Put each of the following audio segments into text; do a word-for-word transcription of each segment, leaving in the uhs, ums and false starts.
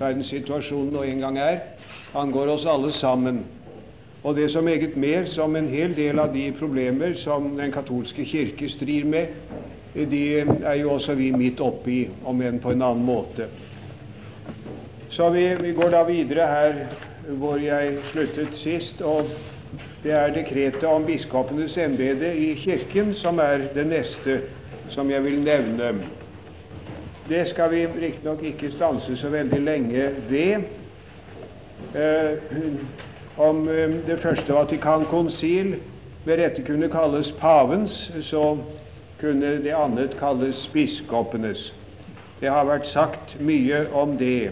verdenssituasjonen nå en gang er, angår oss alle sammen. Og det som meget mer som en hel del av de problemer som den katolske kirke strir med, de er jo også vi midt oppe i, om enn på en annen måte. Så vi, vi går da videre her hvor jeg sluttet sist, og det er dekretet om biskopenes embete i kirken som er det neste som jeg vil nevne. Det skal vi riktignok ikke stanse så veldig lenge ved. Eh, om eh, det første Vatikankonsil ved rette kunne kalles pavens, så kunne det annet kalles biskopenes. Det har vært sagt mye om det.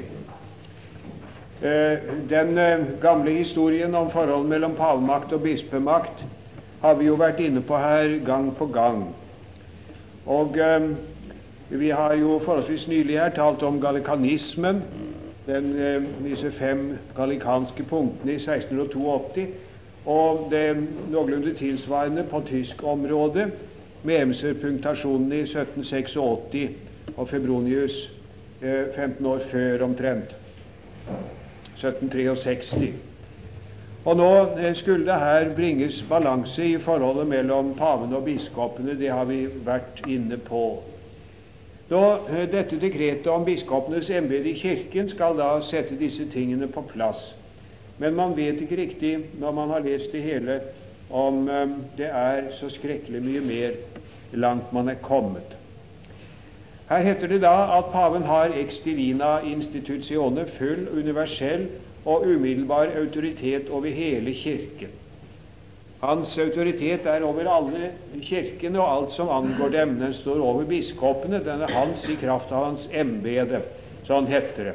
Eh, den eh, gamle historien om forholdet mellom pavemakt og bispemakt har vi jo vært inne på her gang på gang. Og eh, vi har jo forholdsvis nylig her talt om galikanismen, den, eh, disse fem galikanske punktene i seksten åttito, og det noenlunde tilsvarende på tysk område med Emser-punktasjonen i sytten åttiseks og Febronius eh, femten år før omtrent, sytten sekstitre. Og nå eh, skulle det her bringes balanse i forholdet mellom paven og biskopene. Det har vi vært inne på. Nå, eh, dette dekretet om biskopenes embete i kirken skal da sette disse tingene på plass. Men man vet ikke riktig, når man har lest det hele, om eh, det er så skrekkelig mye mer langt man er kommet. Her heter det da at paven har ex divina institutione, full, universell og umiddelbar autoritet over hele kirken. Hans autoritet er over alle kirkene og alt som angår dem. Den står over biskopene, den er hans i kraft av hans embete. Sånn heter det.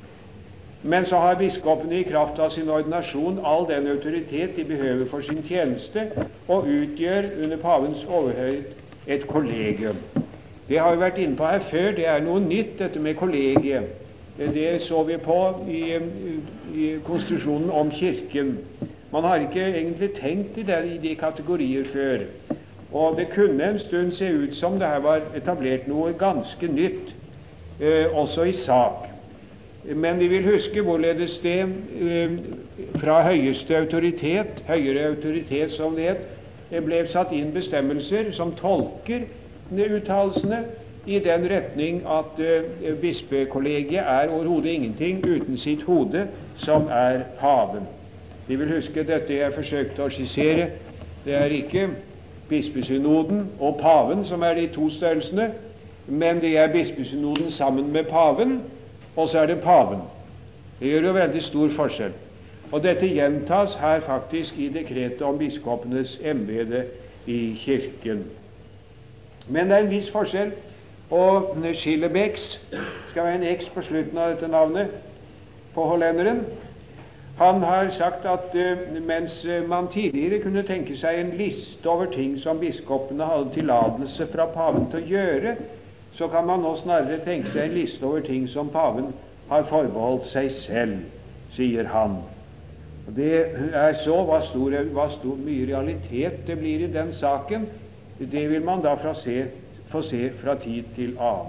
Men så har biskopene i kraft av sin ordinasjon all den autoritet de behøver for sin tjeneste, og utgjør under pavens overhøyhet et kollegium. Det har vi vært inne på her før. Det er noe nytt, dette med kollegiet. Det så vi på i, i konstitusjonen om kirken. Man har ikke egentlig tenkt i, det, i de kategorier før. Og det kunne en stund se ut som det her var etablert noe ganske nytt, eh, også i sak. Men vi vil huske hvorledes det eh, fra høyeste autoritet, høyere autoritet som det het, ble satt inn bestemmelser som tolker uttalelsene i den retning at uh, bispekollegiet er overhodet ingenting uten sitt hode, som er paven. Vi vil huske dette jeg forsøkte å skissere. Det er ikke bispesynoden og paven som er de to størrelsene, men det er bispesynoden sammen med paven, og så er det paven. Det gjør jo veldig stor forskjell. Og dette gjentas her faktisk i dekretet om biskopenes embete i kirken. Men det er en viss forskjell, og Schillebeeckx skal være en X på slutten av dette navnet på hollenderen. Han har sagt at uh, mens man tidligere kunne tenke seg en liste over ting som biskopene hadde tillatelse fra paven til å gjøre, så kan man nå snarere tenke seg en liste over ting som paven har forbeholdt seg selv, sier han. Og det er så hva, stor, hva stor, mye realitet det blir i den saken, det vil man da fra se, få se fra tid til annen.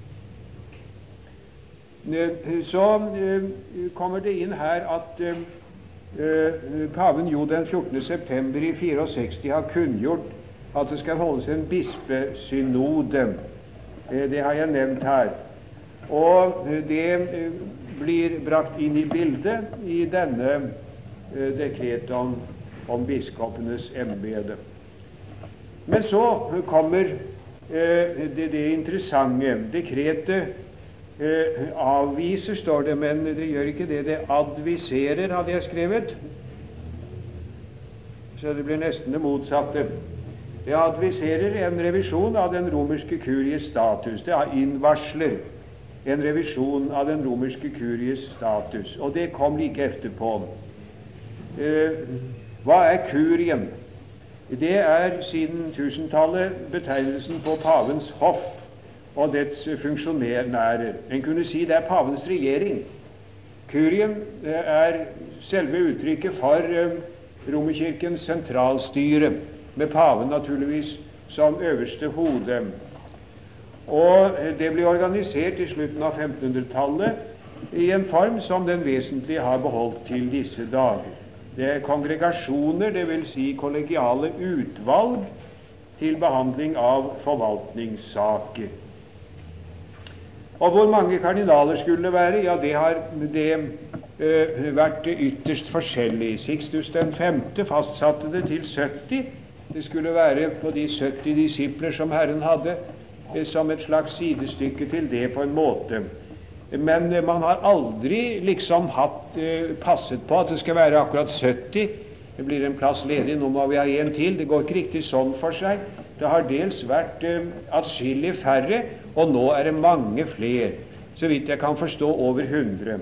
Så uh, kommer det inn her at uh, uh, paven jo den fjortende september i sekstifire har kunngjort at det skal holdes en bispesynode. Uh, det har jeg nevnt her. Og uh, det uh, blir brakt inn i bildet i denne uh, dekret om, om biskopenes embete. Men så kommer uh, det, det interessante. Dekretet uh, avviser, står det, men det gjør ikke det. Det adviserer, hadde jeg skrevet. Så det blir nesten det motsatte. Det adviserer en revisjon av den romerske kuries status. Det innvarsler en revisjon av den romerske kuries status. Og det kom like etterpå. Uh, hva er kurien? Det er siden tusentallet betegnelsen på pavens hoff og dets funksjonærer. En kunne si det er pavens regjering. Kurien er selve uttrykket for uh, Romerkirkens sentralstyre, med paven naturligvis som øverste hode. Og det ble organisert i slutten av femtenhundretallet i en form som den vesentlig har beholdt til disse dager. Det er kongregasjoner, det vil si kollegiale utvalg til behandling av forvaltningssaker. Og hvor mange kardinaler skulle det være? Ja, det har det øh, vært ytterst forskjellig. Sixtus den femte fastsatte det til sytti. Det skulle være på de sytti disipler som Herren hadde, eh, som et slags sidestykke til det på en måte. Men eh, man har aldri liksom hatt eh, passet på at det skal være akkurat sytti. Det blir en plass ledig, nå må vi ha en til. Det går ikke riktig sånn for seg. Det har dels vært eh, atskillig færre, og nå er det mange flere. Så vidt jeg kan forstå, over hundre.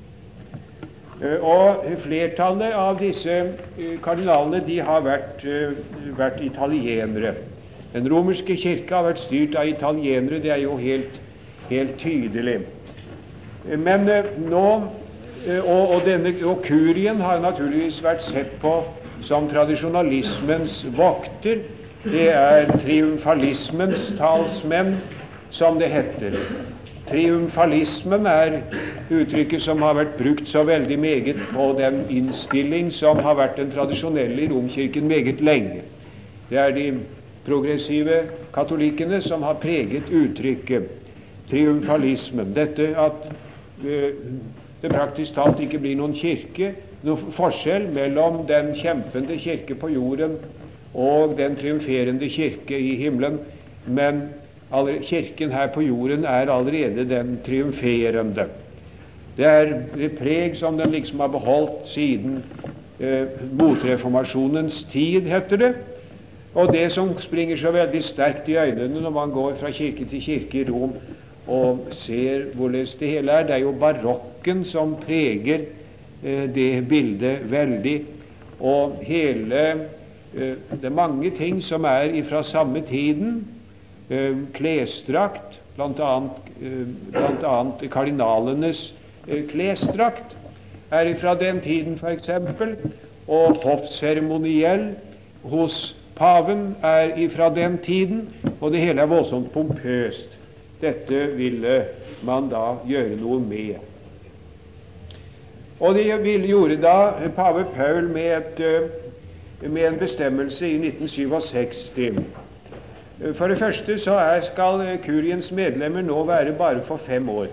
Eh, og flertallet av disse eh, kardinalene, de har vært, eh, vært italienere. Den romerske kirke har vært styrt av italienere, det er jo helt, helt tydelig. Eh, men eh, nå Og, og, denne, og kurien har naturligvis vært sett på som tradisjonalismens vokter. Det er triumfalismens talsmenn, som det heter. Triumfalismen er uttrykket som har vært brukt så veldig meget på den innstilling som har vært den tradisjonelle i Romkirken meget lenge. Det er de progressive katolikkene som har preget uttrykket triumfalismen. Dette at øh, det praktisk talt ikke blir noen kirke, noen forskjell mellom den kjempende kirke på jorden og den triumferende kirke i himmelen, men kirken her på jorden er allerede den triumferende. Det er det preg som den liksom har beholdt siden eh, motreformasjonens tid, heter det, og det som springer så veldig sterkt i øynene når man går fra kirke til kirke i Rom og ser hvorledes det hele er. Det er jo barokken som preger eh, det bildet veldig, og hele eh, det er mange ting som er ifra samme tiden. eh, klesdrakt, blant annet, eh, blant annet kardinalenes eh, klesdrakt er ifra den tiden, for eksempel, og hoffseremoniell hos paven er ifra den tiden, og det hele er voldsomt pompøst. Dette ville man da gjøre noe med. Og det ville, gjorde da pave Paul med, et, med en bestemmelse i nitten syttisju. For det første så er, skal kuriens medlemmer nå være bare for fem år.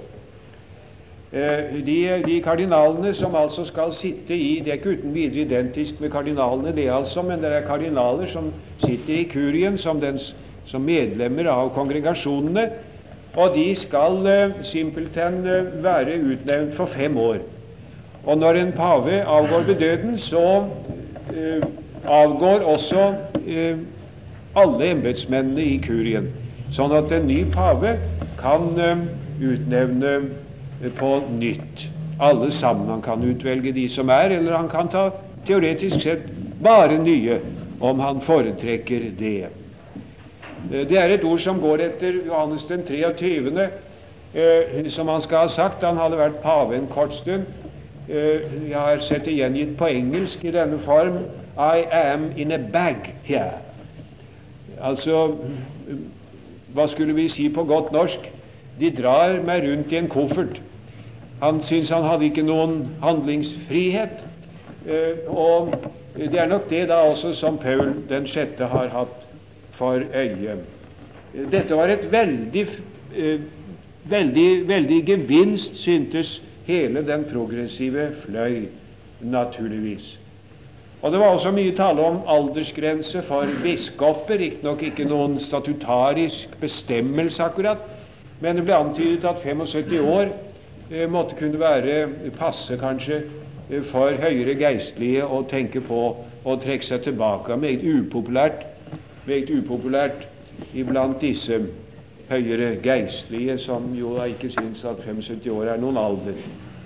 De, de kardinalene som altså skal sitte i, det er ikke uten videre identisk med kardinalene det altså, men det er kardinaler som sitter i kurien som, den, som medlemmer av kongregasjonene, og de skal uh, simpelthen uh, være utnevnt for fem år. Og når en pave avgår ved døden, så uh, avgår også uh, alle embetsmennene i kurien, sånn at en ny pave kan uh, utnevne uh, på nytt alle sammen. Han kan utvelge de som er, eller han kan ta teoretisk sett bare nye, om han foretrekker det. Det er et ord som går etter Johannes den treogtyvende, eh, som han skal ha sagt. Han hadde vært pave en kort stund. Eh, jeg har sett det gjengitt på engelsk i denne form: I am in a bag here. Altså, hva skulle vi si på godt norsk? De drar meg rundt i en koffert. Han syntes han hadde ikke noen handlingsfrihet, eh, og det er nok det da også som Paul den sjette har hatt for øye. Dette var et veldig, eh, veldig, veldig gevinst, syntes hele den progressive fløy, naturligvis. Og det var også mye tale om aldersgrense for biskoper, riktignok ikke noen statutarisk bestemmelse akkurat, men det ble antydet at syttifem år eh, måtte kunne være passe kanskje eh, for høyere geistlige å tenke på å trekke seg tilbake. Meget upopulært meget upopulært iblant disse høyere geistlige, som jo ikke synes at syttifem år er noen alder.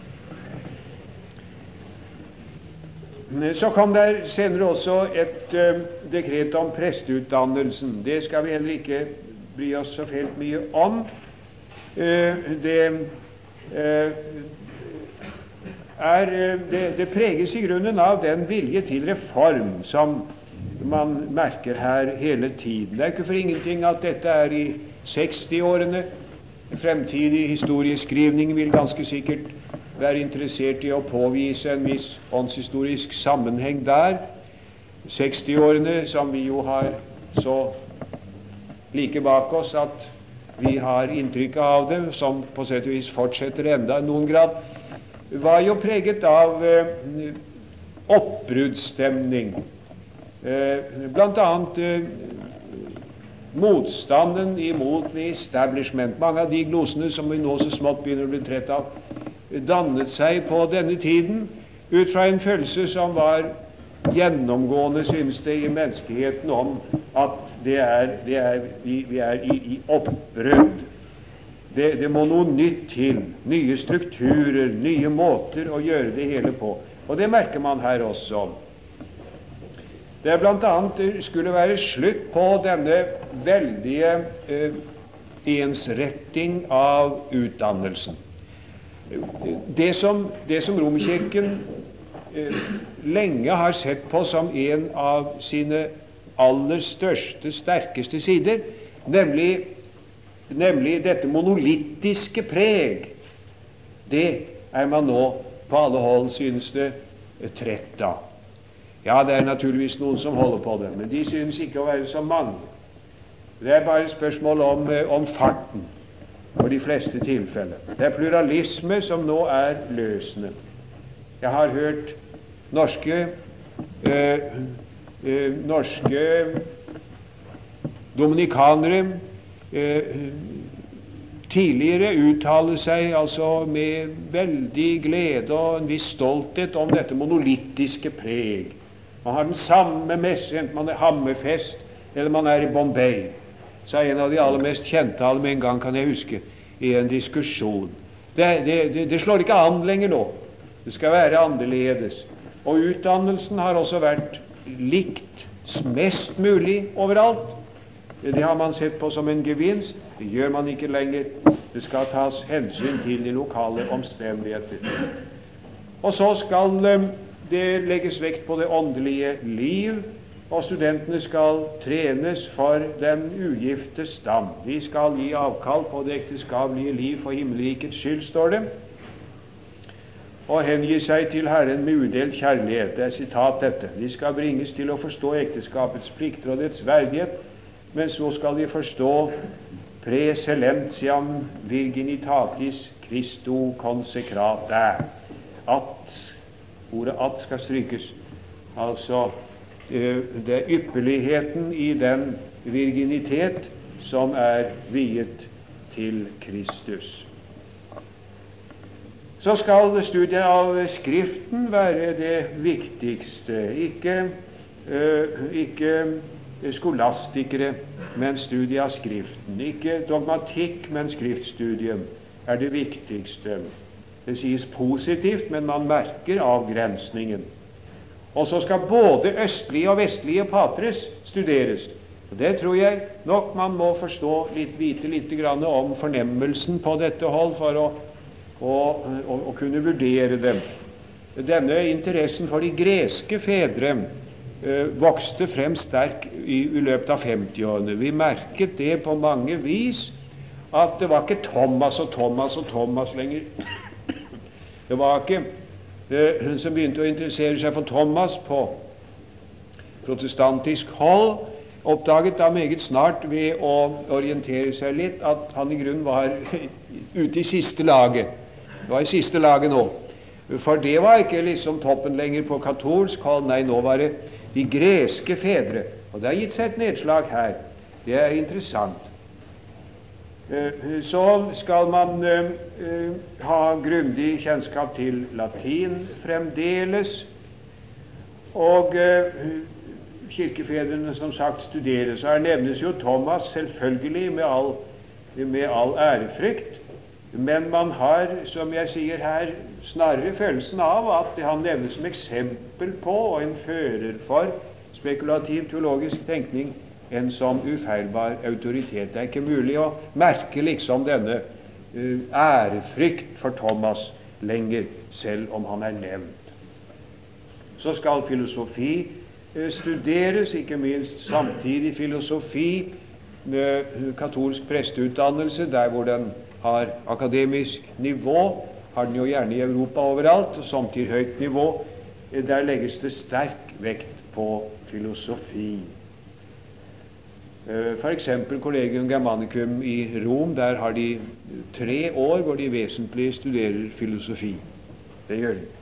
Så kom der senere også et uh, dekret om presteutdannelsen. Det skal vi heller ikke bry oss så fælt mye om. Uh, det, uh, er, uh, det, det preges i grunnen av den vilje til reform som man merker her hele tiden. Det er ikke for ingenting at dette er i sekstiårene. Fremtidig historieskrivning vil ganske sikkert være interessert i å påvise en viss åndshistorisk sammenheng der. sekstiårene som vi jo har så like bak oss at vi har inntrykk av det, som på sett og vis fortsetter enda i noen grad, var jo preget av eh, oppbruddsstemning. Eh, blant annet eh, motstanden imot the establishment. Mange av de glosene som vi nå så smått begynner å bli trett av, dannet seg på denne tiden ut fra en følelse som var gjennomgående, synes det, i menneskeheten om at det er, det er, vi, vi er i, i oppbrudd. Det, det må noe nytt til. Nye strukturer, nye måter å gjøre det hele på. Og det merker man her også. Det blant annet skulle være slutt på denne veldige eh, ensretting av utdannelsen. Det som, det som Romkirken eh, lenge har sett på som en av sine aller største, sterkeste sider, nemlig, nemlig dette monolittiske preg, det er man nå på alle hold, synes det, trett av. Ja, det er naturligvis noen som holder på det, men de synes ikke å være så mange. Det er bare et spørsmål om, om farten for de fleste tilfeller. Det er pluralisme som nå er løsende. Jeg har hørt norske eh, eh, norske dominikanere eh, tidligere uttale seg altså med veldig glede og en viss stolthet om dette monolittiske preg. Man har den samme messe, enten man er Hammerfest eller man er i Bombay, sa en av de aller mest kjente av dem en gang, kan jeg huske, i en diskusjon. Det, det, det, det slår ikke an lenger nå. Det skal være annerledes. Og utdannelsen har også vært likt mest mulig overalt. Det har man sett på som en gevinst. Det gjør man ikke lenger. Det skal tas hensyn til de lokale omstendigheter. Og så skal det legges vekt på det åndelige liv, og studentene skal trenes for den ugifte stand. De skal gi avkall på det ekteskapelige liv for himmelrikets skyld, står det, og hengi seg til Herren med udelt kjærlighet. Det er sitat dette. De skal bringes til å forstå ekteskapets plikter og dets verdighet, men så skal de forstå preselentiam virginitatis Christo consecrata. At ordet at skal strykes. Altså det er ypperligheten i den virginitet som er viet til Kristus. Så skal studiet av Skriften være det viktigste. Ikke, uh, ikke skolastikere, men studiet av Skriften. Ikke dogmatikk, men skriftstudium er det viktigste. Det sies positivt, men man merker avgrensningen. Og så skal både østlige og vestlige patres studeres. Og det tror jeg nok man må forstå litt, vite litt grann om fornemmelsen på dette hold for å, å, å, å kunne vurdere dem. Denne interessen for de greske fedre eh, vokste frem sterk i, i løpet av femtiårene. Vi merket det på mange vis, at det var ikke Thomas og Thomas og Thomas lenger. Det var ikke eh, som begynte å interessere seg for Thomas på protestantisk hold, oppdaget da meget snart ved å orientere seg litt at han i grunnen var ute i siste laget. Det var i siste laget nå. For det var ikke liksom toppen lenger på katolsk hold, nei, nå var det de greske fedre. Og det har gitt seg et nedslag her. Det er interessant. Så skal man uh, ha grundig kjennskap til latin fremdeles, og uh, kirkefedrene som sagt studeres. Så her nevnes jo Thomas selvfølgelig med all, med all ærefrykt, men man har, som jeg sier her, snarere følelsen av at han nevnes som eksempel på og en fører for spekulativ teologisk tenkning enn som ufeilbar autoritet. Det er ikke mulig å merke liksom denne uh, ærefrykt for Thomas lenger, selv om han er nevnt. Så skal filosofi uh, studeres, ikke minst samtidig filosofi med katolsk presteutdannelse, der hvor den har akademisk nivå, har den jo gjerne i Europa overalt, og som til høyt nivå. Der legges det sterk vekt på filosofi. For eksempel Collegium Germanicum i Rom, der har de tre år hvor de vesentlig studerer filosofi. Det gjør de.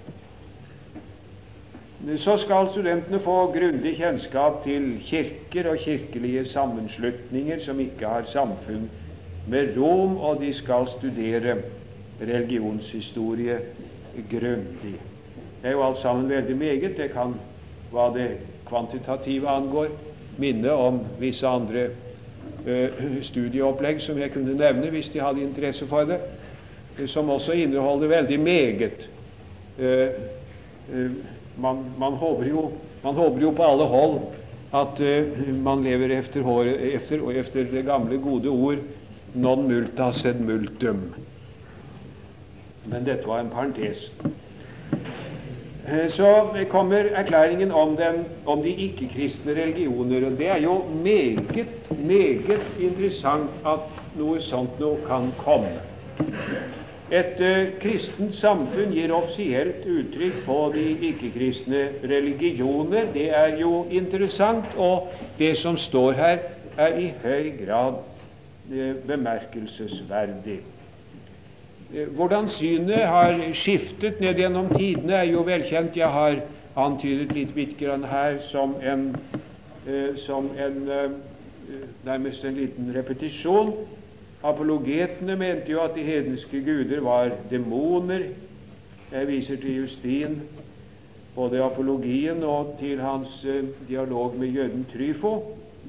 Så skal studentene få grundig kjennskap til kirker og kirkelige sammenslutninger som ikke har samfunn med Rom, og de skal studere religionshistorie grundig. Det er jo alt sammen veldig meget. Det kan, hva det kvantitative angår, minne om visse andre uh, studieopplegg som jeg kunne nevne hvis de hadde interesse for det, som også inneholder veldig meget. Uh, uh, man, man, håper jo, man håper jo på alle hold at uh, man lever efter, håret, efter, efter det gamle gode ord non multa sed multum. Men dette var en parentes. Så kommer erklæringen om, den, om de ikke-kristne religioner, og det er jo meget, meget interessant at noe sånt nå kan komme. Et uh, kristent samfunn gir offisielt uttrykk på de ikke-kristne religioner. Det er jo interessant, og det som står her er i høy grad uh, bemerkelsesverdig. Hvordan synet har skiftet ned gjennom tidene er jo velkjent. Jeg har antydet litt vidtgrann her som en, eh, som en eh, nærmest en liten repetisjon. Apologetene mente jo at de hedenske guder var demoner. Jeg viser til Justin, både apologien og til hans eh, dialog med jøden Tryfo.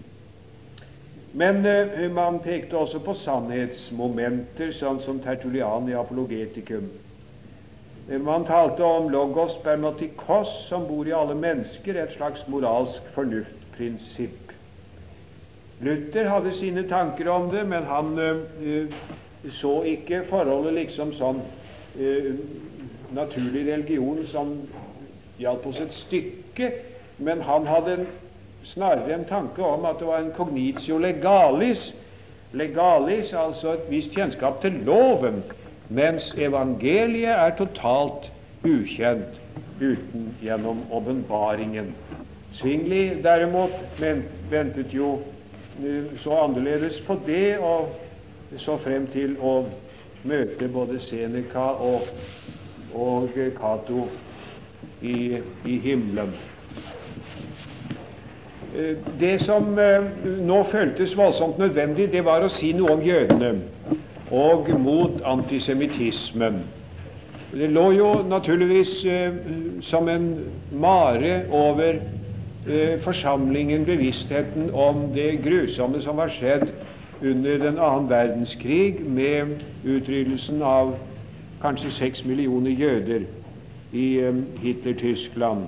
Men uh, man pekte også på sannhetsmomenter, sånn som Tertullian i Apologetikum. Uh, man talte om logos spermatikos, som bor i alle mennesker, et slags moralsk fornuftprinsipp. Luther hadde sine tanker om det, men han uh, så ikke forholdet liksom sånn uh, naturlig religion som hjalp oss et stykke, men han hadde en snarere en tanke om at det var en cognitio legalis, legalis, altså et visst kjennskap til loven, mens evangeliet er totalt ukjent uten gjennom åpenbaringen. Zwingli derimot men, ventet jo uh, så annerledes på det, og så frem til å møte både Seneca og, og Cato i, i himmelen. Det som eh, nå føltes voldsomt nødvendig, det var å si noe om jødene og mot antisemittismen. Det lå jo naturligvis eh, som en mare over eh, forsamlingen bevisstheten om det grusomme som var skjedd under den annen verdenskrig, med utryddelsen av kanskje seks millioner jøder i eh, Hitler-Tyskland.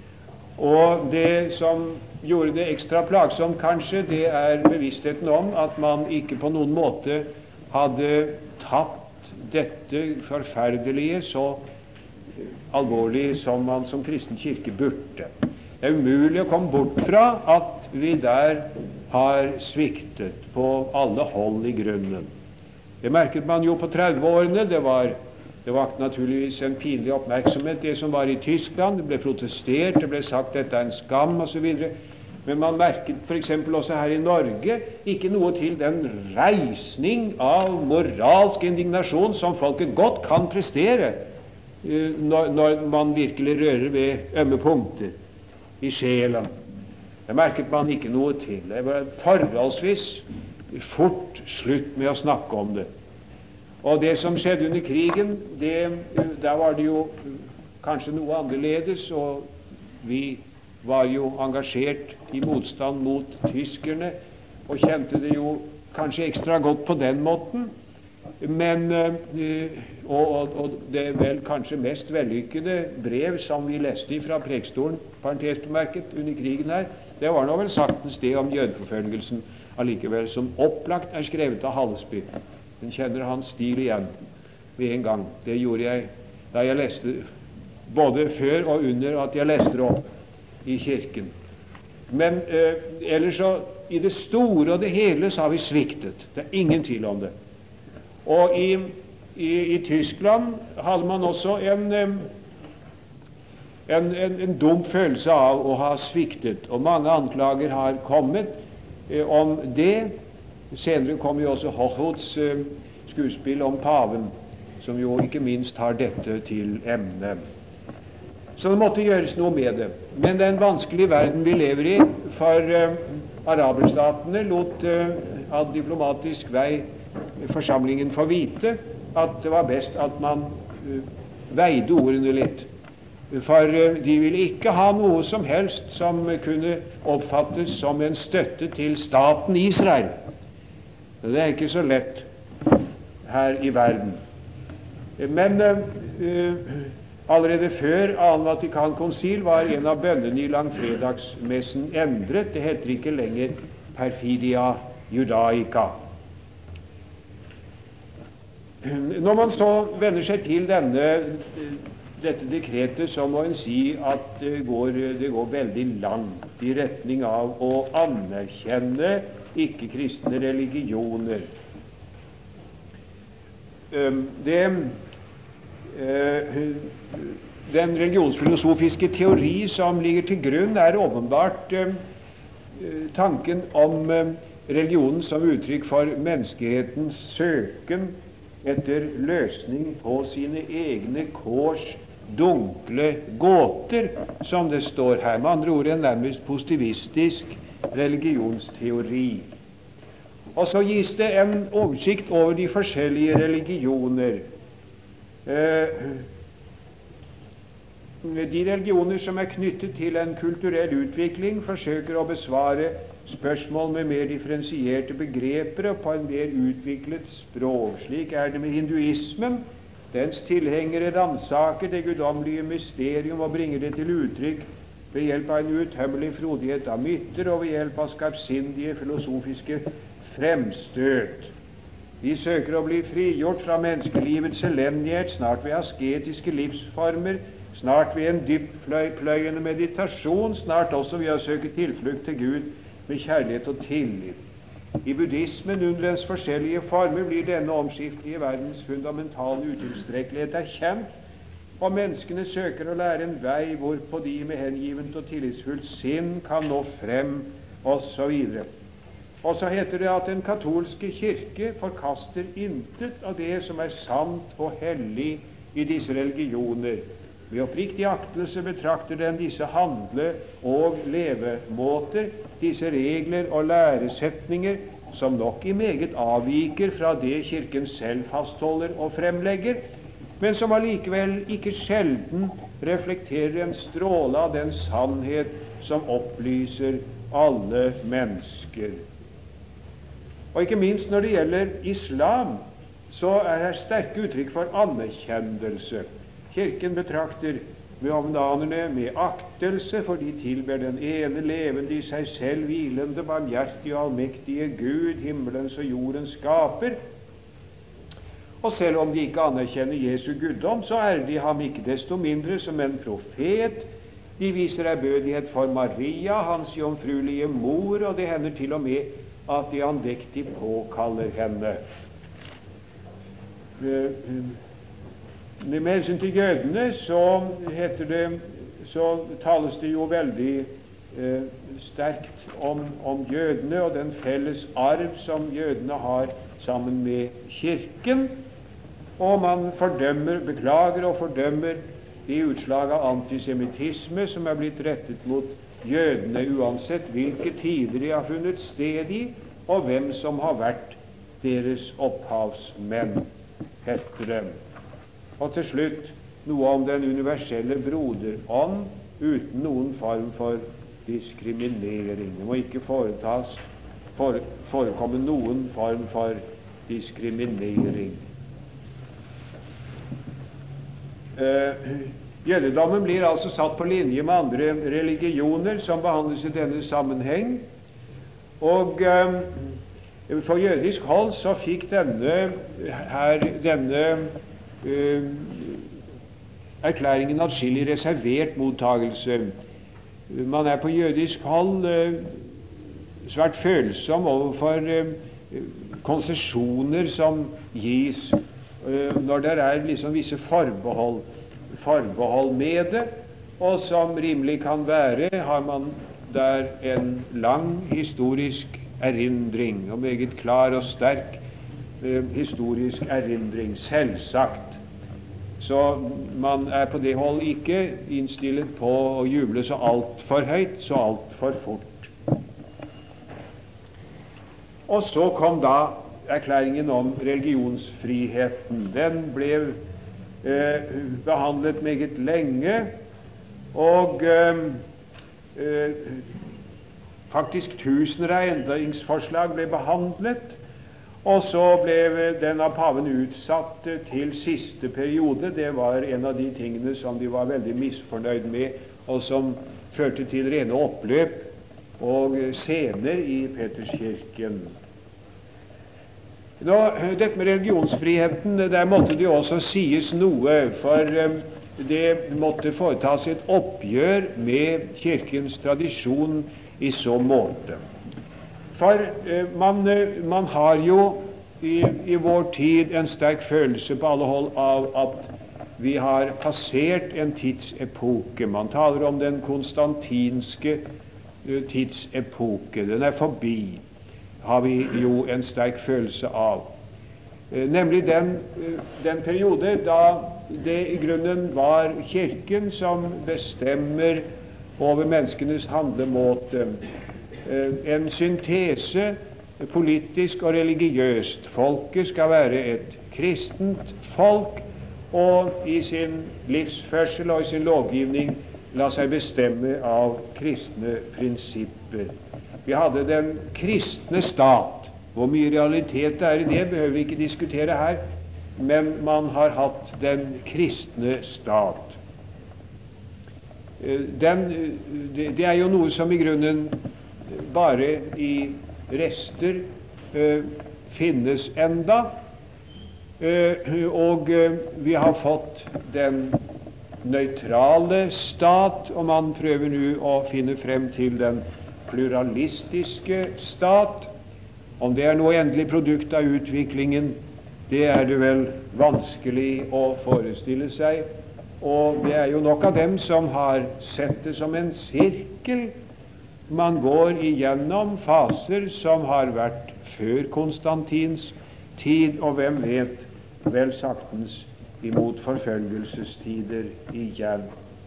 Og det som gjorde det ekstra plagsomt kanskje, det er bevisstheten om at man ikke på noen måte hadde tatt dette forferdelige så alvorlig som man som kristen kirke burde. Det er umulig å komme bort fra at vi der har sviktet på alle hold i grunnen. Det merket man jo på trettiårene. Det var Det vakte naturligvis en pinlig oppmerksomhet, det som var i Tyskland. Det ble protestert, det ble sagt dette er en skam, osv. Men man merket for eksempel også her i Norge ikke noe til den reisning av moralsk indignasjon som folket godt kan prestere når, når man virkelig rører ved ømme punkter i sjelen. Det merket man ikke noe til. Det var forholdsvis fort slutt med å snakke om det. Og det som skjedde under krigen, det, der var det jo kanskje noe annerledes, og vi var jo engasjert i motstand mot tyskerne, og kjente det jo kanskje ekstra godt på den måten. Men, og, og, og det er vel kanskje mest vellykkede brev som vi leste fra Prekestolen, parentes bemerket, under krigen her, det var nå vel saktens det om jødeforfølgelsen allikevel, som opplagt er skrevet av Hallesby. Den kjenner hans stil igjen ved en gang. Det gjorde jeg da jeg leste, både før og under at jeg leste det opp i kirken. Men eh, ellers så, i det store og det hele, så har vi sviktet. Det er ingen tvil om det. Og i, i, i Tyskland hadde man også en, en, en, en dum følelse av å ha sviktet, og mange anklager har kommet eh, om det. Senere kom jo også Hochhuths eh, skuespill om paven, som jo ikke minst har dette til emne. Så det måtte gjøres noe med det. Men den vanskelige verden vi lever i, for eh, araberstatene lot eh, av diplomatisk vei forsamlingen få vite at det var best at man uh, veide ordene litt. For uh, de ville ikke ha noe som helst som kunne oppfattes som en støtte til staten Israel. Det er ikke så lett her i verden. Men uh, uh, allerede før annen Vatikankonsil var en av bønnene i langfredagsmessen endret. Det heter ikke lenger perfidia judaica. Når man så vender seg til denne, dette dekretet, så må en si at det går, det går veldig langt i retning av å anerkjenne ikke-kristne religioner. Det, den religionsfilosofiske teori som ligger til grunn, er åpenbart tanken om religionen som uttrykk for menneskehetens søken etter løsning på sine egne kårs dunkle gåter, som det står her. Med andre ord en nærmest positivistisk religionsteori. Og så gis det en oversikt over de forskjellige religioner. Eh, de religioner som er knyttet til en kulturell utvikling, forsøker å besvare spørsmål med mer differensierte begreper og på en mer utviklet språk. Slik er det med hinduismen. Dens tilhengere ransaker det guddommelige mysterium og bringer det til uttrykk ved hjelp av en uuttømmelig frodighet av myter og ved hjelp av skarpsindige filosofiske fremstøt. De søker å bli frigjort fra menneskelivets elendighet, snart ved asketiske livsformer, snart ved en dyptpløyende meditasjon, snart også ved å søke tilflukt til Gud med kjærlighet og tillit. I buddhismen under dens forskjellige former blir denne omskiftelige verdens fundamentale utilstrekkelighet erkjent, og menneskene søker å lære en vei hvorpå de med hengivent og tillitsfullt sinn kan nå frem, osv. Og så heter det at den katolske kirke forkaster intet av det som er sant og hellig i disse religioner. Med oppriktig aktelse betrakter den disse handle- og levemåter, disse regler og læresetninger, som nok i meget avviker fra det Kirken selv fastholder og fremlegger, men som allikevel ikke sjelden reflekterer en stråle av den sannhet som opplyser alle mennesker. Og ikke minst når det gjelder islam, så er det sterke uttrykk for anerkjennelse. Kirken betrakter muhammedanerne med aktelse, for de tilber den ene levende i seg selv hvilende, barmhjertige og allmektige Gud, himmelens og jordens skaper. Og selv om de ikke anerkjenner Jesu guddom, så ærer de ham ikke desto mindre som en profet. De viser ærbødighet for Maria, hans jomfruelige mor, og det hender til og med at de andektig påkaller henne. Med hensyn til jødene så heter det, så tales det jo veldig eh, sterkt om, om jødene og den felles arv som jødene har sammen med Kirken, og man fordømmer, beklager og fordømmer de utslag av antisemittisme som er blitt rettet mot jødene, uansett hvilke tider de har funnet sted i, og hvem som har vært deres opphavsmenn, heter det. Og til slutt noe om den universelle broderånd uten noen form for diskriminering. Det må ikke foretas, for, forekomme noen form for diskriminering. Eh, Jødedommen blir altså satt på linje med andre religioner som behandles i denne sammenheng. Og eh, for jødisk hold så fikk denne, her, denne Uh, erklæringen atskillig reservert mottagelse. Uh, man er på jødisk hold uh, svært følsom overfor uh, konsesjoner som gis når det er liksom visse forbehold, forbehold med det, og som rimelig kan være, har man der en lang historisk erindring, og meget klar og sterk eh, historisk erindring, selvsagt. Så man er på det hold ikke innstillet på å juble så alt for høyt, så alt for fort. Og så kom da erklæringen om religionsfriheten. Den ble eh, behandlet meget lenge, og eh, eh, faktisk tusener av endringsforslag ble behandlet, og så ble den av paven utsatt til siste periode. Det var en av de tingene som de var veldig misfornøyd med, og som førte til rene oppløp og scener i Peterskirken. Nå, dette med religionsfriheten, der måtte det jo også sies noe, for det måtte foretas et oppgjør med Kirkens tradisjon i så måte. For eh, man, man har jo i, i vår tid en sterk følelse på alle hold av at vi har passert en tidsepoke. Man taler om den konstantinske uh, tidsepoke. Den er forbi, har vi jo en sterk følelse av. Uh, nemlig den, uh, den periode da det i grunnen var Kirken som bestemmer over menneskenes handlemåte. En syntese, politisk og religiøst. Folket skal være et kristent folk, og i sin livsførsel og i sin lovgivning la seg bestemme av kristne prinsipper. Vi hadde den kristne stat. Hvor mye realitet det er i det, behøver vi ikke diskutere her, men man har hatt den kristne stat. Den, det, det er jo noe som i grunnen bare i rester uh, finnes enda, uh, og uh, vi har fått den nøytrale stat, og man prøver nå å finne frem til den pluralistiske stat. Om det er noe endelig produkt av utviklingen, det er det vel vanskelig å forestille seg, og det er jo nok av dem som har sett det som en sirkel. Man går igjennom faser som har vært før Konstantins tid, og hvem vet, vel saktens imot forfølgelsestider igjen.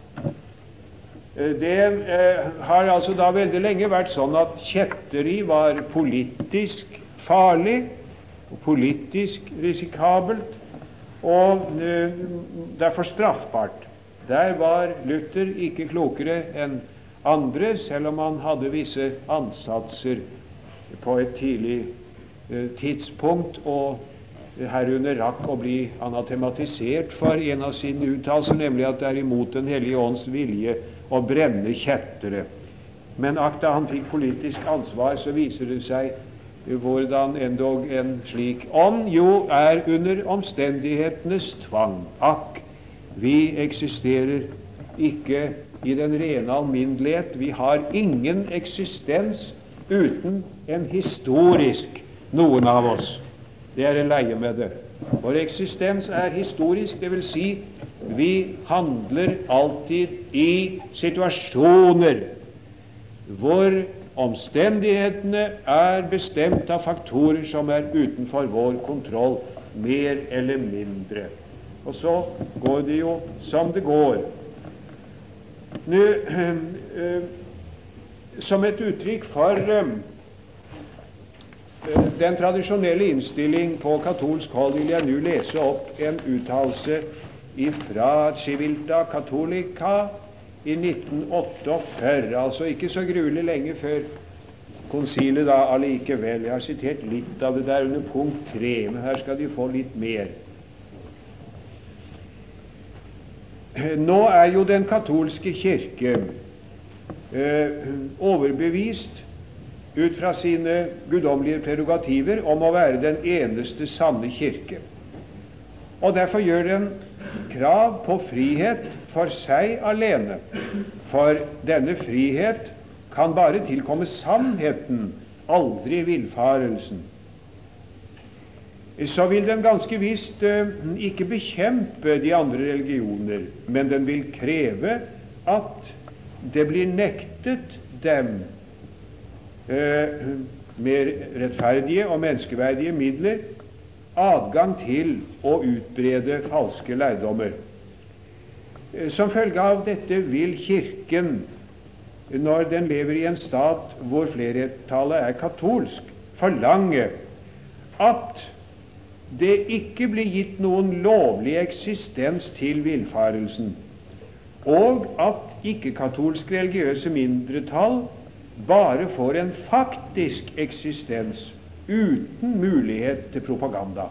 Det eh, har altså da veldig lenge vært sånn at kjetteri var politisk farlig og politisk risikabelt, og eh, derfor straffbart. Der var Luther ikke klokere enn andre, selv om han hadde visse ansatser på et tidlig eh, tidspunkt, og herunder rakk å bli anathematisert for en av sine uttalelser, nemlig at det er imot Den hellige ånds vilje å brenne kjettere. Men akta han fikk politisk ansvar, så viser det seg hvordan endog en slik ånd jo er under omstendighetenes tvang. Akk, vi eksisterer ikke i den rene alminnelighet. Vi har ingen eksistens uten en historisk, noen av oss. Det er en leie med det. Vår eksistens er historisk, det vil si vi handler alltid i situasjoner hvor omstendighetene er bestemt av faktorer som er utenfor vår kontroll, mer eller mindre. Og så går det jo som det går. Nå, øh, øh, som et uttrykk for øh, den tradisjonelle innstilling på katolsk hold vil jeg nå lese opp en uttalelse fra Civilta Catholica i nitten otteogfyrre, altså ikke så gruelig lenge før konsilet da allikevel. Jeg har sitert litt av det der under punkt tre, men her skal de få litt mer. Nå er jo den katolske kirke eh, overbevist ut fra sine guddommelige prerogativer om å være den eneste sanne kirke. Og derfor gjør den krav på frihet for seg alene, for denne frihet kan bare tilkomme sannheten, aldri villfarelsen. så vil den ganske visst eh, ikke bekjempe de andre religioner, men den vil kreve at det blir nektet dem eh, med rettferdige og menneskeverdige midler adgang til å utbrede falske lærdommer. Eh, som følge av dette vil Kirken, når den lever i en stat hvor flertallet er katolsk, forlange at det ikke blir gitt noen lovlig eksistens til villfarelsen, og at ikke-katolske religiøse mindretall bare får en faktisk eksistens uten mulighet til propaganda.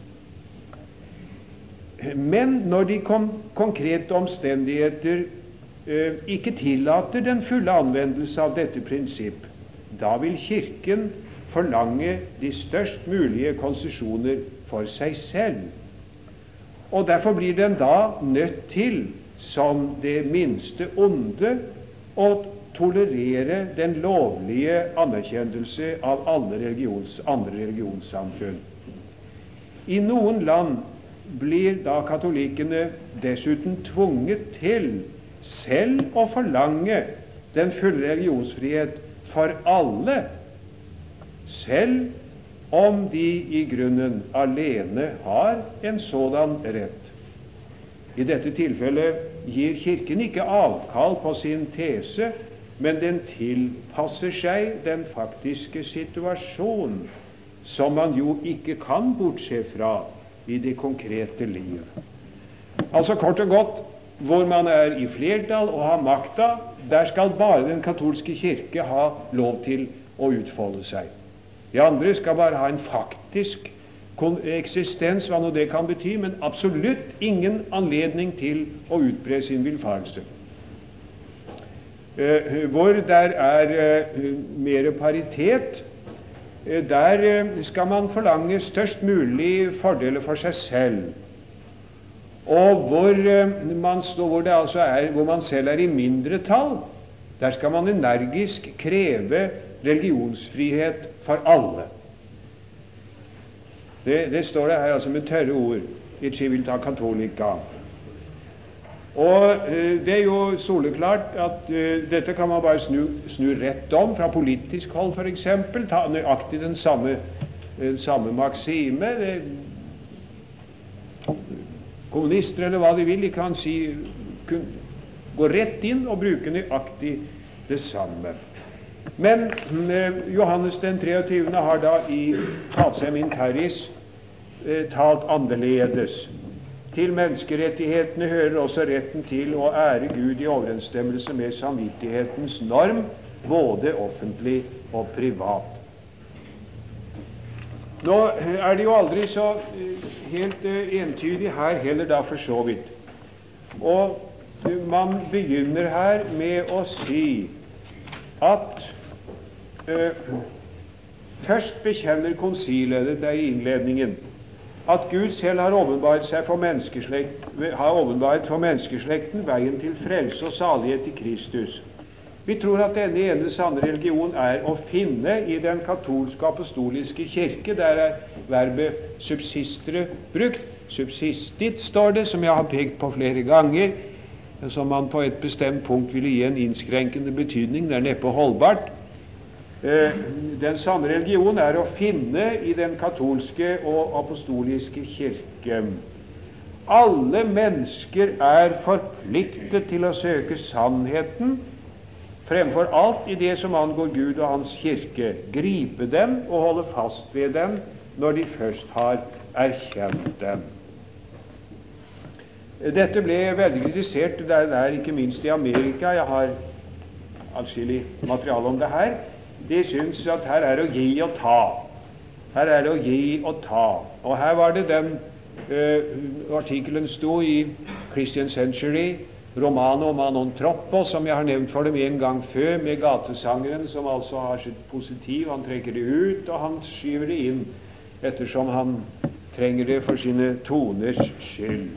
Men når de kom konkrete omstendigheter eh, ikke tillater den fulle anvendelse av dette prinsipp, da vil Kirken forlange de størst mulige konsesjoner for seg selv. Og derfor blir den da nødt til, som det minste onde, å tolerere den lovlige anerkjennelse av alle religions, andre religionssamfunn. I noen land blir da katolikkene dessuten tvunget til selv å forlange den fulle religionsfrihet for alle, selv om de i grunnen alene har en sådan rett. I dette tilfellet gir Kirken ikke avkall på sin tese, men den tilpasser seg den faktiske situasjon, som man jo ikke kan bortse fra i det konkrete liv. Altså kort og godt, hvor man er i flertall og har makta, der skal bare den katolske kirke ha lov til å utfolde seg. De andre skal bare ha en faktisk eksistens, hva nå det kan bety, men absolutt ingen anledning til å utbre sin villfarelse. Eh, hvor der er eh, mer paritet, eh, der eh, skal man forlange størst mulig fordeler for seg selv. Og hvor, eh, man står, hvor, det altså er, hvor man selv er i mindretall, der skal man energisk kreve religionsfrihet for alle. Det, det står det her altså med tørre ord i Civiltà Cattolica. Og eh, det er jo soleklart at eh, dette kan man bare snu, snu rett om fra politisk hold, for eksempel, ta nøyaktig den samme, den samme maksime. Det, kommunister eller hva de vil, de kan si, kun, gå rett inn og bruke nøyaktig det samme. Men eh, Johannes den treogtyvende har da i Pacem in Terris eh, talt annerledes. Til menneskerettighetene hører også retten til å ære Gud i overensstemmelse med samvittighetens norm, både offentlig og privat. Nå er det jo aldri så helt uh, entydig her heller da, for så vidt. Og uh, man begynner her med å si at uh, først bekjenner konsilet, det er i innledningen, at Gud selv har åpenbart seg for menneskeslekt, har åpenbart for menneskeslekten veien til frelse og salighet i Kristus. Vi tror at denne ene sanne religion er å finne i den katolske apostoliske kirke. Der er verbet subsistere brukt. Subsistit står det, som jeg har pekt på flere ganger, som man på et bestemt punkt ville gi en innskrenkende betydning. Det er neppe holdbart. Den sanne religion er å finne i den katolske og apostoliske kirke. Alle mennesker er forpliktet til å søke sannheten fremfor alt i det som angår Gud og Hans kirke, gripe dem og holde fast ved dem når de først har erkjent dem. Dette ble veldig kritisert der, der ikke minst i Amerika. Jeg har atskillig materiale om det her. De syns at her er å gi og ta. Her er det å gi og ta. Og her var det den uh, artikkelen sto i Christian Century, Romano Manon Troppo, som jeg har nevnt for dem en gang før, med gatesangeren som altså har sitt positiv. Han trekker det ut, og han skyver det inn ettersom han trenger det for sine toners skyld.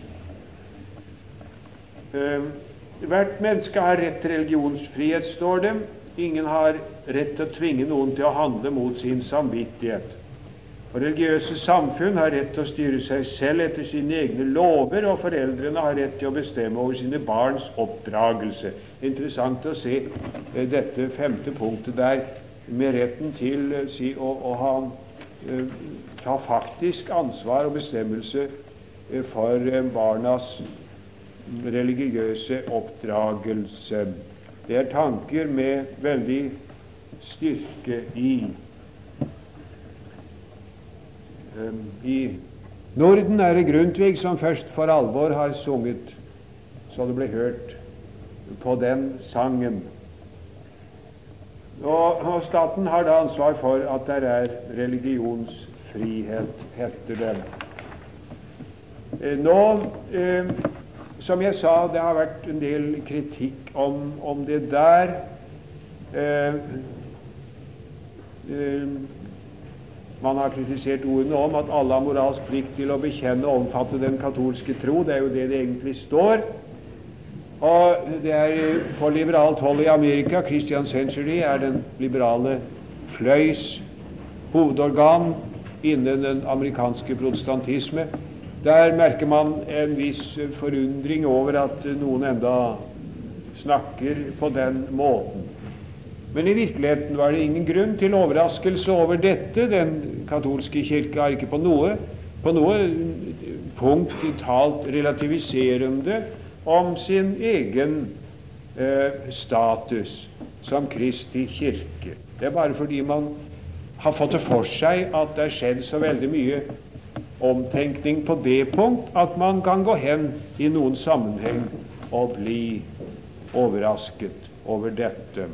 Uh, hvert menneske har rett til religionsfrihet, står det. Ingen har rett til å tvinge noen til å handle mot sin samvittighet. Og religiøse samfunn har rett til å styre seg selv etter sine egne lover, og foreldrene har rett til å bestemme over sine barns oppdragelse. Interessant å se eh, dette femte punktet der, med retten til eh, si, å, å ha, eh, ta faktisk ansvar og bestemmelse eh, for eh, barnas religiøse oppdragelse. Det er tanker med veldig styrke i. I Norden er det Grundtvig som først for alvor har sunget, så det ble hørt på den sangen. Og, og staten har da ansvar for at det er religionsfrihet, heter det. Nå, eh, som jeg sa, det har vært en del kritikk om, om det der. Eh, eh, Man har kritisert ordene om at alle har moralsk plikt til å bekjenne og omfatte den katolske tro. Det er jo det det egentlig står. Og det er på liberalt hold i Amerika. Christian Century er den liberale fløys hovedorgan innen den amerikanske protestantisme. Der merker man en viss forundring over at noen enda snakker på den måten. Men i virkeligheten var det ingen grunn til overraskelse over dette. Den katolske kirke har ikke på noe, på noe punkt talt relativiserende om sin egen eh, status som Kristi kirke. Det er bare fordi man har fått det for seg at det er skjedd så veldig mye omtenkning på det punkt at man kan gå hen i noen sammenheng og bli overrasket over dette.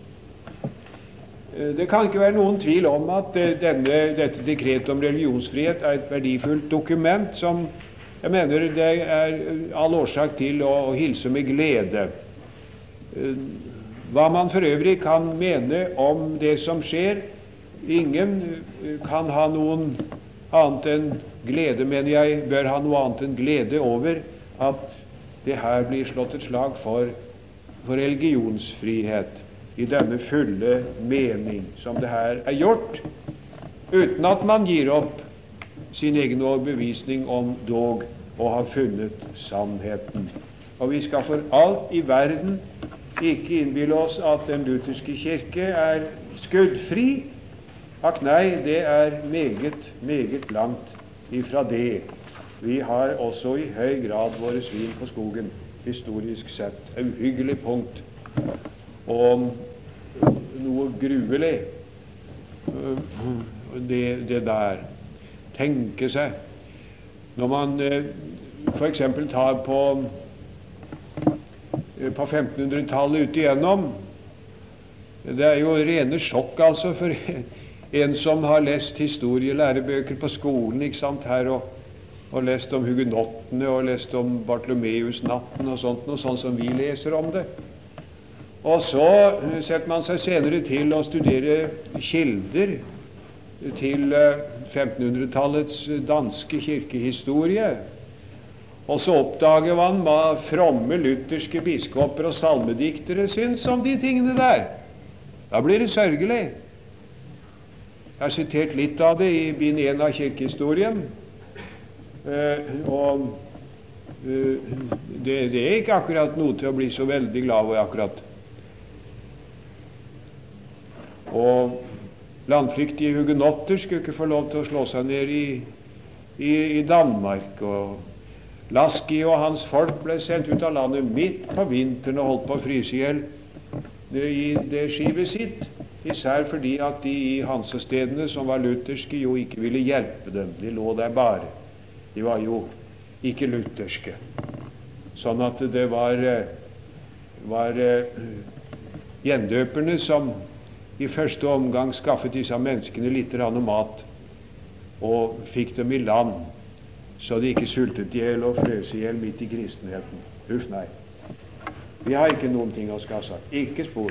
Det kan ikke være noen tvil om at denne, dette dekret om religionsfrihet er et verdifullt dokument som jeg mener det er all årsak til å, å hilse med glede. Hva man for øvrig kan mene om det som skjer, ingen kan ha noen annet enn glede, mener jeg, bør ha noe annet enn glede over at det her blir slått et slag for, for religionsfrihet i denne fulle mening som det her er gjort, uten at man gir opp sin egen overbevisning om dog å ha funnet sannheten. Og vi skal for alt i verden ikke innbille oss at den lutherske kirke er skuddfri. Akk nei, det er meget, meget langt ifra det. Vi har også i høy grad våre svin på skogen, historisk sett. Et uhyggelig punkt. Og noe gruvelig det, det der. Tenke seg når man eh, for eksempel tar på på femtenhundretallet ut igjennom, det er jo rene sjokk altså for en som har lest historielærebøker på skolen, ikke sant, her og, og lest om hugenottene og lest om Bartolomeus-natten og sånt, noe sånt som vi leser om det. Og så setter man seg senere til å studere kilder til femtenhundretallets danske kirkehistorie. Og så oppdager man hva fromme lutherske biskoper og salmediktere syns om de tingene der. Da blir det sørgelig. Jeg har sitert litt av det i bind én av kirkehistorien. Eh, og eh, det, det er ikke akkurat noe til å bli så veldig glad over akkurat. Og landflyktige hugenotter skulle ikke få lov til å slå seg ned i, i, i Danmark, og Lasky og hans folk ble sendt ut av landet midt på vinteren og holdt på å fryse i hjel i det skipet sitt, især fordi at de i hansestedene som var lutherske jo ikke ville hjelpe dem. De lå der bare. De var jo ikke lutherske. Sånn at det var, var gjendøperne som i første omgang skaffet disse menneskene litt mat og fikk dem i land, så de ikke sultet i hjel og frøs i hjel midt i kristenheten. Uff, nei. Vi har ikke noen ting å skasse. Ikke spor.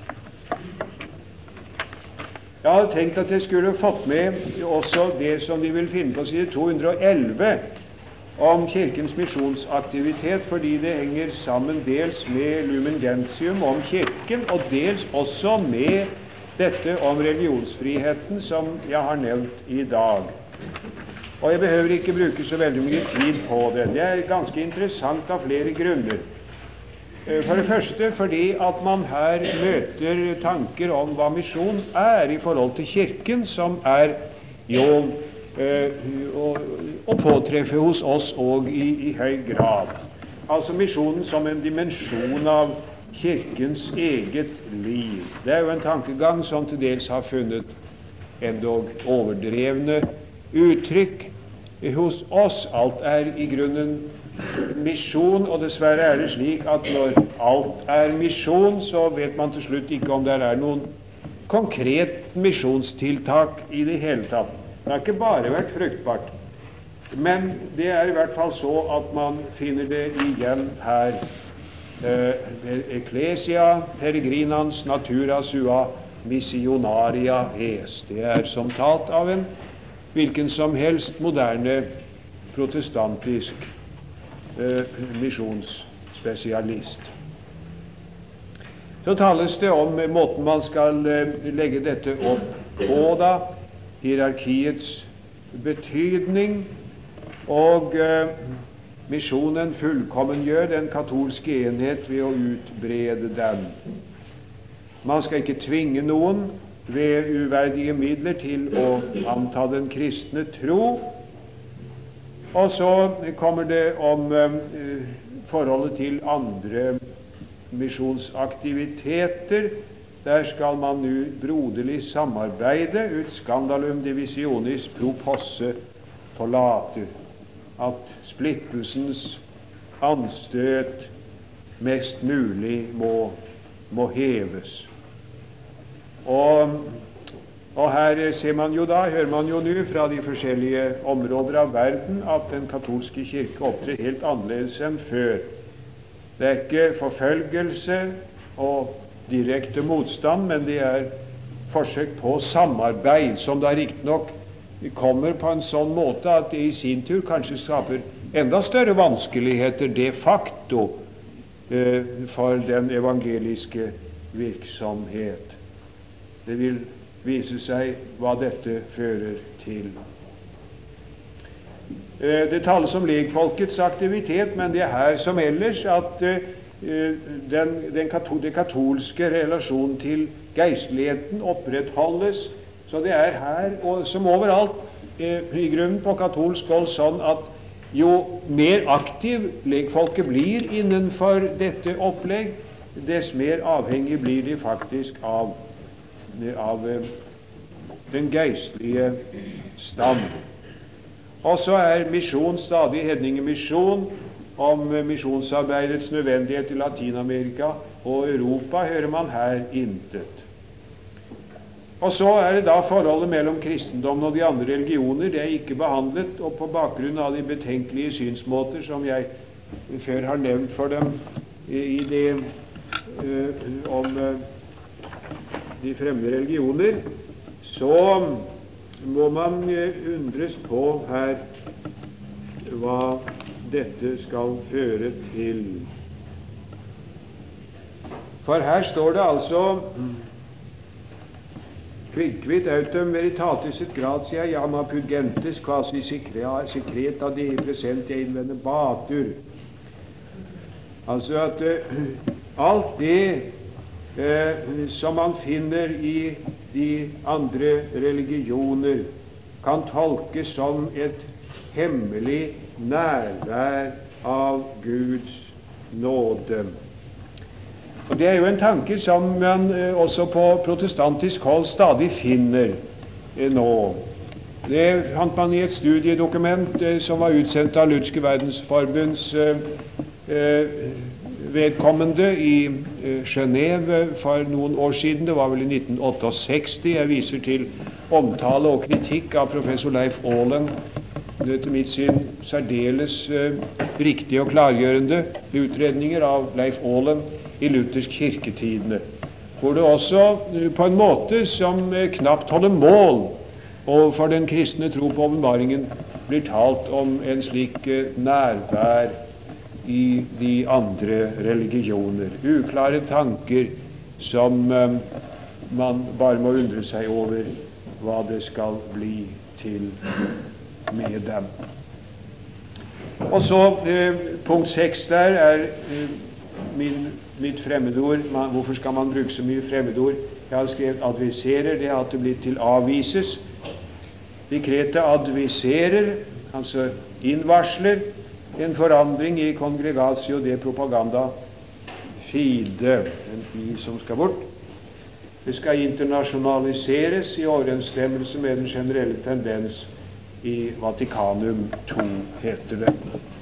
Jeg hadde tenkt at jeg skulle fått med også det som de vil finne på side to hundre og elleve om Kirkens misjonsaktivitet, fordi det henger sammen dels med Lumen Gentium om Kirken, og dels også med dette om religionsfriheten som jeg har nevnt i dag. Og jeg behøver ikke bruke så veldig mye tid på det. Det er ganske interessant av flere grunner. For det første fordi at man her møter tanker om hva misjon er i forhold til Kirken, som er jo eh, å, å påtreffe hos oss og i, i høy grad. Altså misjonen som en dimensjon av Kirkens eget liv. Det er jo en tankegang som til dels har funnet endog overdrevne uttrykk hos oss. Alt er i grunnen misjon, og dessverre er det slik at når alt er misjon, så vet man til slutt ikke om det er noen konkret misjonstiltak i det hele tatt. Det har ikke bare vært fruktbart, men det er i hvert fall så at man finner det igjen her. Eh, Ecclesia peregrinans natura sua missionaria es. Det er som talt av en hvilken som helst moderne protestantisk eh, misjonsspesialist. Så tales det om måten man skal eh, legge dette opp på, da, hierarkiets betydning, og eh, misjonen fullkommengjør den katolske enhet ved å utbrede den. Man skal ikke tvinge noen ved uverdige midler til å anta den kristne tro. Og så kommer det om uh, forholdet til andre misjonsaktiviteter. Der skal man nå broderlig samarbeide, ut scandalum divisionis pro posse forlate, at splittelsens anstøt mest mulig må, må heves. Og, og her ser man jo da, hører man jo nå fra de forskjellige områder av verden at den katolske kirke opptrer helt annerledes enn før. Det er ikke forfølgelse og direkte motstand, men det er forsøk på samarbeid, som da riktignok kommer på en sånn måte at det i sin tur kanskje skaper enda større vanskeligheter de facto eh, for den evangeliske virksomhet. Det vil vise seg hva dette fører til. Eh, det tales om legfolkets aktivitet, men det er her som ellers at eh, den, den katol, det katolske relasjon til geistligheten opprettholdes. Så det er her, og som overalt eh, i grunnen på katolsk hold, sånn at jo mer aktiv legfolket blir innenfor dette opplegg, dess mer avhengig blir de faktisk av, av eh, den geistlige stand. Og så er misjon stadig hedningemisjon. Om misjonsarbeidets nødvendighet i Latinamerika og Europa hører man her intet. Og så er det da forholdet mellom kristendommen og de andre religioner. Det er ikke behandlet, og på bakgrunn av de betenkelige synsmåter som jeg før har nevnt for dem i det uh, om uh, de fremmede religioner, så må man uh, undres på her hva dette skal føre til. For her står det altså Quidquid autem veritatis et gratia jam appugentes quasi secreta dei presente invenebatur. Altså at uh, alt det uh, som man finner i de andre religioner, kan tolkes som et hemmelig nærvær av Guds nåde. Og det er jo en tanke som man eh, også på protestantisk hold stadig finner eh, nå. Det fant man i et studiedokument eh, som var utsendt av Lutherske Verdensforbunds eh, eh, vedkommende i eh, Genève for noen år siden. Det var vel i nitten sekstiåtte. Jeg viser til omtale og kritikk av professor Leif Aalen. Det er til mitt syn særdeles eh, riktige og klargjørende utredninger av Leif Aalen i luthersk kirketidene, hvor det også på en måte som knapt holder mål overfor den kristne tro på åpenbaringen blir talt om en slik nærvær i de andre religioner. Uklare tanker som man bare må undre seg over hva det skal bli til med dem. Og så eh, punkt seks der er eh, min, mitt fremmedord. Man, hvorfor skal man bruke så mye fremmedord? Jeg har skrevet adviserer, det har det blitt til avvises. Dekretet adviserer, altså innvarsler, en forandring i kongregatio de propaganda fide, en i som skal bort. Det skal internasjonaliseres i overensstemmelse med den generelle tendens i Vatikanum to, heter det.